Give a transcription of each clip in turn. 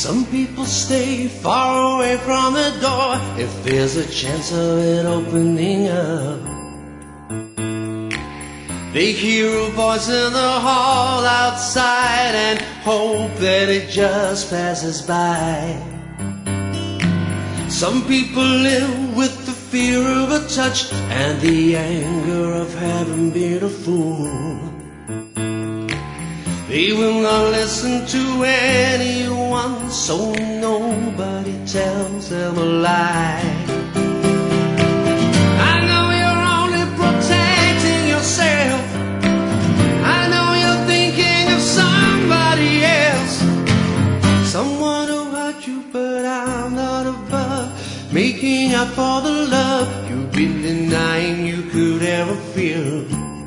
Some people stay far away from the door if there's a chance of it opening up. They hear a voice in the hall outside and hope that it just passes by. Some people live with the fear of a touch and the anger of having been a fool. They will not listen to anyone, so nobody tells them a lie. I know you're only protecting yourself. I know you're thinking of somebody else, someone who hurt you, but I'm not above making up for the love you've been denying you could ever feel.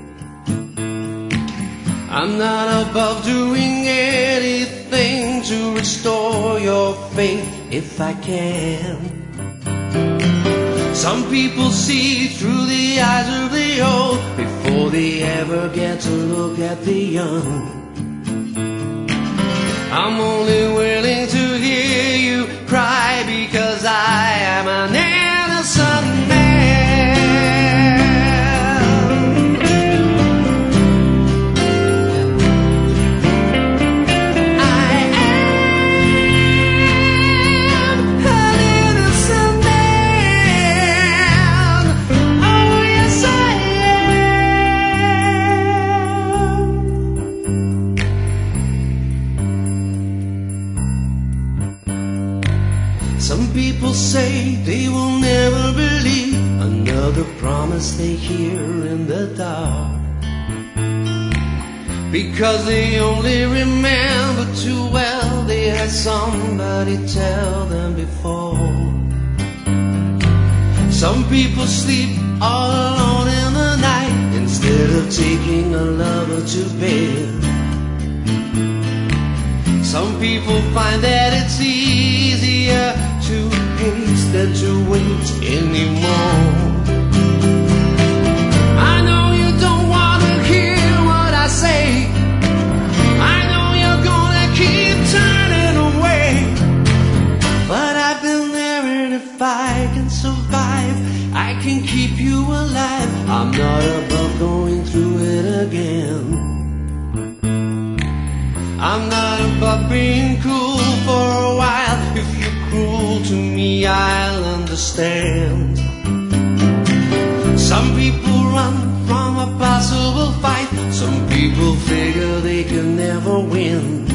I'm not above doing anything to restore your faith if I can. Some people see through the eyes of the old before they ever get to look at the young. I'm only willing to hear you cry because I am an innocent man. Some people say they will never believe another promise they hear in the dark, because they only remember too well they had somebody tell them before. Some people sleep all alone in the night instead of taking a lover to bed. Some people find that it's easier to haste than to wait anymore. I know you don't want to hear what I say. I know you're gonna keep turning away, but I've been there, and if I can survive, I can keep you alive. I'm not above going through it again. I'm not above being cool for a while. If you're cruel to me, I'll understand. Some people run from a possible fight. Some people figure they can never win.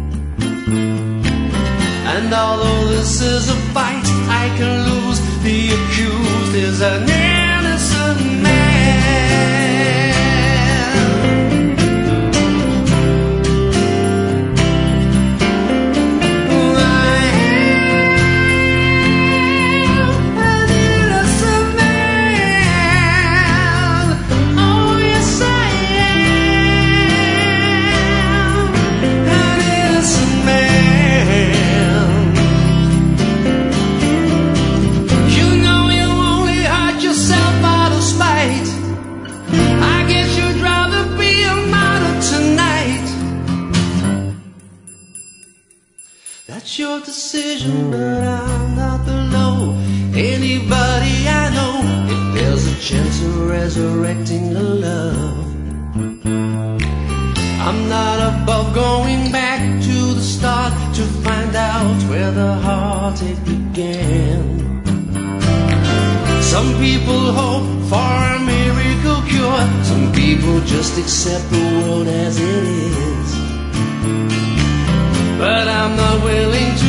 And although this is a fight I can lose, the accused is an innocent man. That's your decision, but I'm not the law. Anybody I know, if there's a chance of resurrecting the love, I'm not above going back to the start to find out where the heartache began. Some people hope for a miracle cure. Some people just accept the world as it is. But I'm not willing to